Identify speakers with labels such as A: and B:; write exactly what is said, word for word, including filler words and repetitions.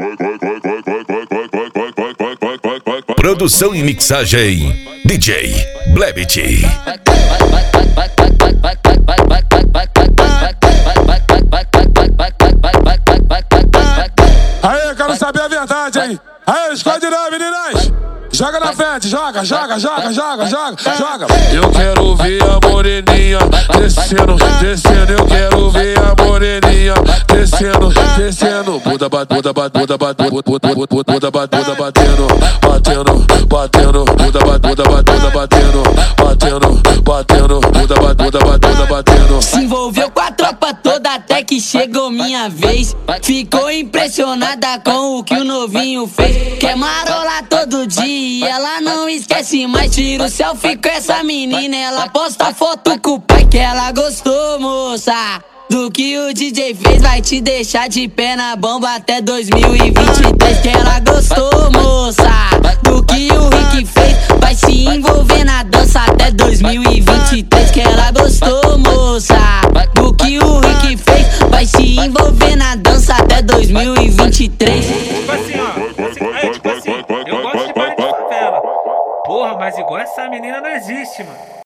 A: Produção e mixagem D J Blebit.
B: Aí, quero saber a verdade, hein? Aí, esconde não, meninas! Joga na frente, joga, joga, joga, joga, joga, joga. Eu quero ver a moreninha descendo, descendo. Eu quero ver a moreninha descendo, descendo. Buda, bate, buda, bate, buda, bate, buda, buda, bate, buda, batendo, batendo, batendo. Buda, bate, buda, bate, buda, batendo, batendo, batendo. Buda, bate, buda, bate, buda, batendo.
C: Se envolveu com a tropa toda até que chegou minha vez. Ficou impressionada com o que o novinho fez. Quer marolar todo dia, ela não esquece mais. Tira o selfie com essa menina, ela posta foto com o pai que ela gostou, moça. Do que o D J fez vai te deixar de pé na bomba até dois mil e vinte e três. Que ela gostou, moça. Do que o Rick fez vai se envolver na dança até dois mil e vinte e três. Que ela gostou, moça. Do que o Rick fez vai se envolver na dança até dois mil e vinte e três.
D: Tipo assim, ó. É, tipo assim, eu gosto de baile de favela. Porra, mas igual essa menina não existe, mano.